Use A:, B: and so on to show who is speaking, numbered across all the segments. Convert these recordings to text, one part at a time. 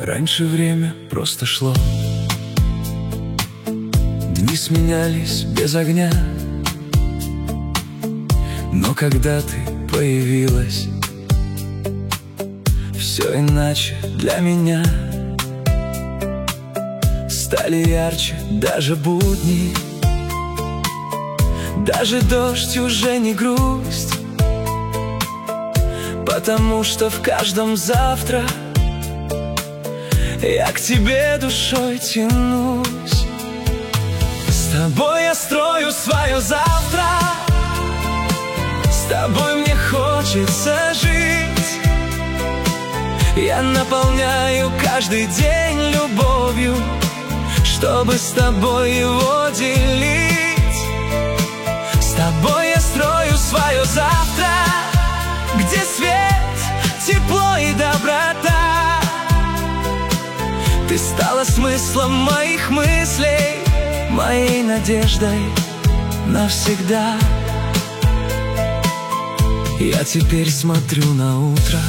A: Раньше время просто шло, дни сменялись без огня. Но когда ты появилась, все иначе для меня. Стали ярче даже будни, даже дождь уже не грусть, потому что в каждом завтра я к тебе душой тянусь. С тобой я строю свое завтра, с тобой мне хочется жить. Я наполняю каждый день любовью, чтобы с тобой его делить. С тобой я строю свое завтра, где свет, тепло и доброта. Ты стала смыслом моих мыслей, моей надеждой навсегда. Я теперь смотрю на утро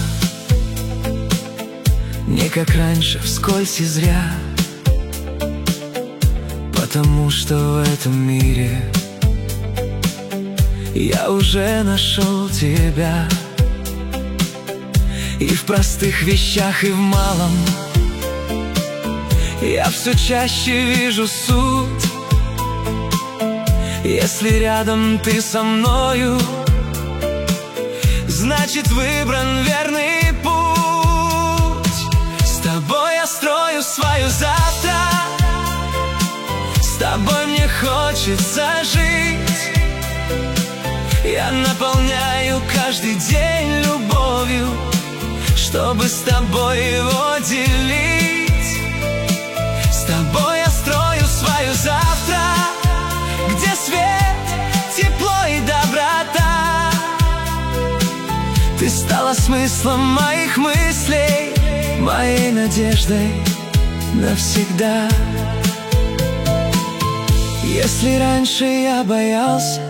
A: не как раньше, вскользь и зря, потому что в этом мире я уже нашел тебя. И в простых вещах, и в малом я все чаще вижу суть. Если рядом ты со мною, значит выбран верный путь. С тобой я строю свое завтра, с тобой мне хочется жить. Я наполняю каждый день любовью, чтобы с тобой его делить. С тобой я строю свое завтра, где свет, тепло и доброта. Ты стала смыслом моих мыслей, моей надеждой навсегда. Если раньше я боялся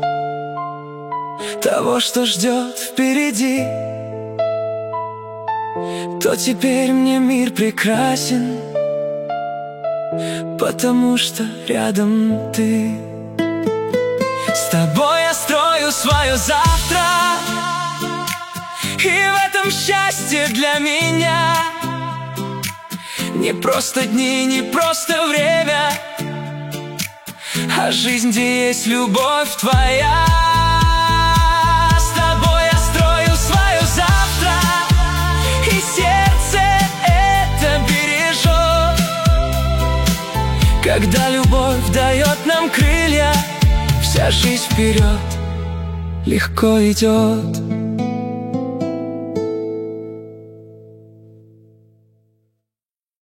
A: того, что ждет впереди, то теперь мне мир прекрасен, потому что рядом ты. С тобой я строю свое завтра, и в этом счастье для меня. Не просто дни, не просто время, а жизнь, где есть любовь твоя. С тобой я строю свое завтра, и сердце это бережет. Когда любовь дает нам крылья, вся жизнь вперед легко идет.